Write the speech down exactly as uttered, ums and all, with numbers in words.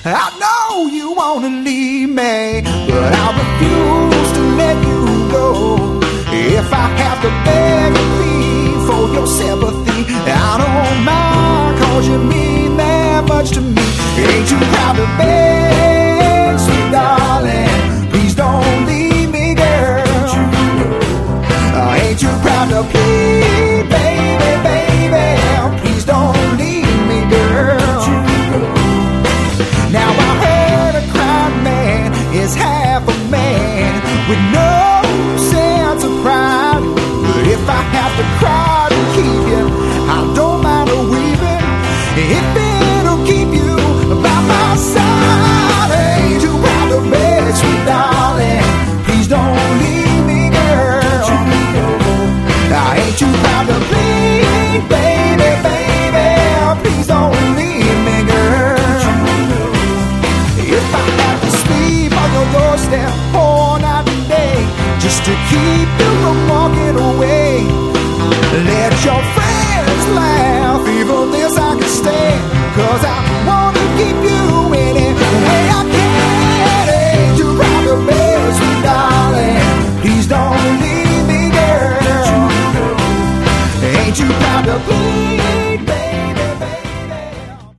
I know you wanna leave me, but I'll refuse to let you go. If I have to beg and plead for your sympathy, I don't mind, cause you mean that much to me. Ain't you proud to beg, sweet darling? Please don't leave me, girl. Uh, ain't you proud to plead, baby, baby? Please don't leave me, girl. Now I heard a crying man is half a man with no sense of pride. But if I have to cry to keep you, I don't mind a weeping, if it'll keep you by my side. Ain't you proud to beg, sweet darling? Please don't leave me, girl. I ain't you proud to plead, baby, baby? Please don't leave me, girl. If I have to sleep on your doorstep all night and day, just to keep you from walking away, let your friends laugh even